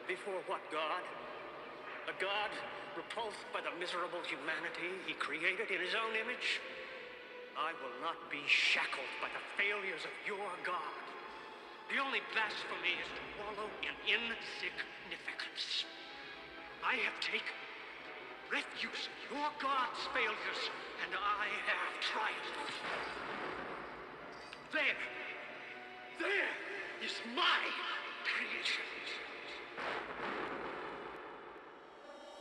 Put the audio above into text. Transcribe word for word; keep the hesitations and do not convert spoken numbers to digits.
Before what God? A God repulsed by the miserable humanity he created in his own image? I will not be shackled by the failures of your God. The only blasphemy is to wallow in insignificance. I have taken refuse in your God's failures, and I have triumphed. There, there is my creation.